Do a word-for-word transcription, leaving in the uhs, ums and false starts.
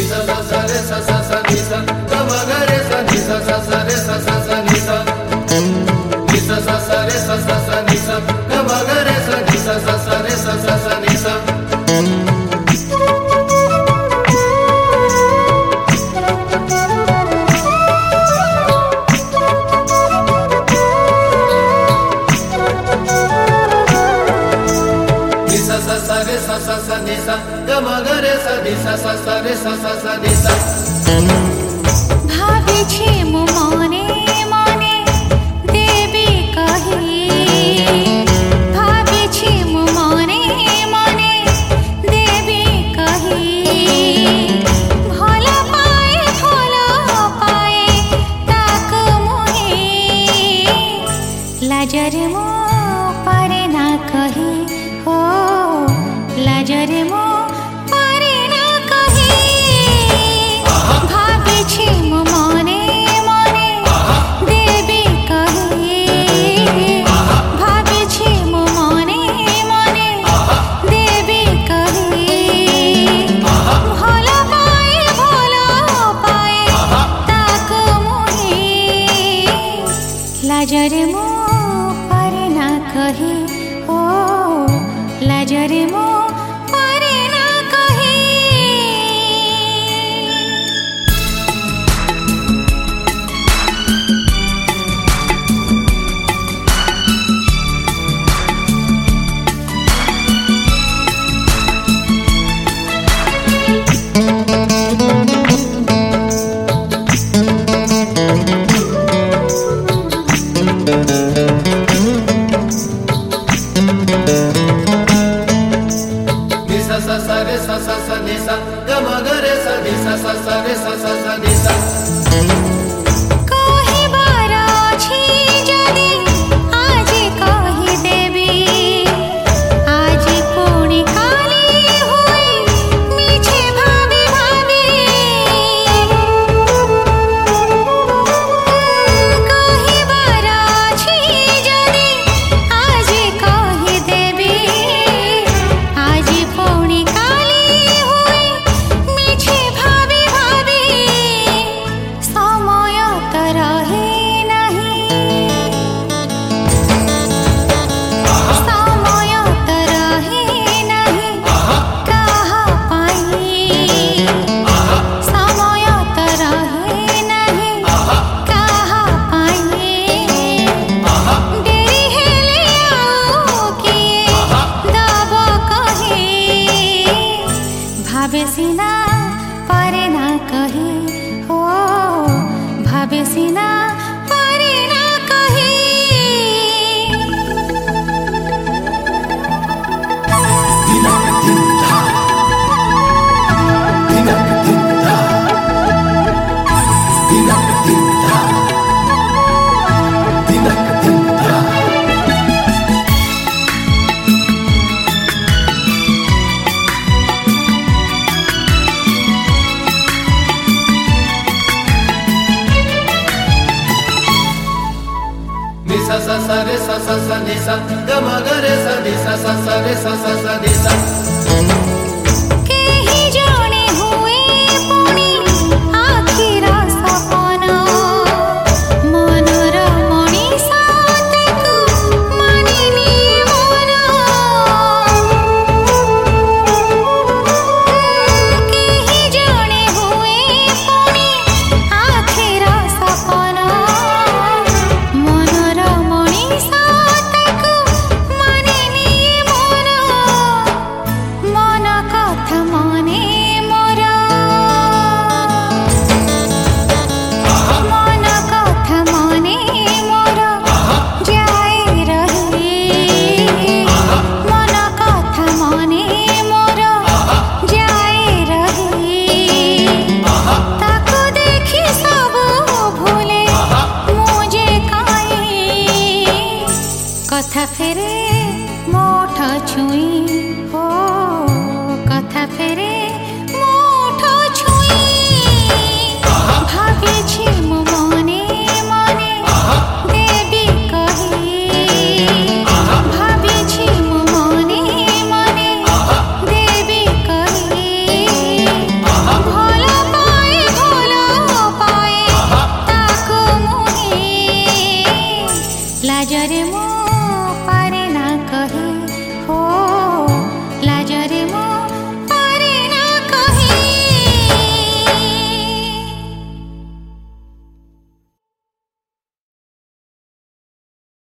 sa sa sa re sa sa sa ni sa ga ma ga re sa ni sa sa sa re sa sa sa ni sa ni sa sa sa re sa sa sa ni sa ga ma ga re sa ni sa sa sa re sa sa sa ni sa sa sa sa ni sa ga ma ga re sa ni sa sa sa re sa sa sa ni sa ভাবিছি মো মনে মনে দেবী কহি ভাবিছি মো মনে মনে দেবী কহি ভাল পায়ে ভাল পায়ে তাক মোহে লাজরে মো পারে না কহি ও লাজরে মো পারে না কহি ভাবিছি মো মনে মনে দেবী কহি ভাবিছি মো মনে মনে দেবী কহি ভাল পায়ে ভাল পায়ে তাক মোহে লাজরে মো পারে না কহি ও লাজরে মো পারে না কহি sa sa sa re sa sa sa ni sa ga ma ga re sa ni sa sa sa re sa sa sa ni sa কহিবার আছে যদি আজ কহি দেবি আজ পুଣି কালি হই মিছে ভাবি ভাবি কহিবার আছে যদি আজ কহি দেবি আজ পুଣି কালি হই মিছে ভাবি ভাবি সময় তো রহে নাহি সময় তো রহে নাহি কাহা পাই সময় তো রহে নাহি কাহা পাই ডেরি হেলে আও কিয়ে দব কহি ভাবে সিনা পারে না কহি ও ভাবে সিনা পারে না কহি ni sa sa sa re sa sa sa ni sa ga ma ga re sa ni sa sa sa re sa sa sa ni sa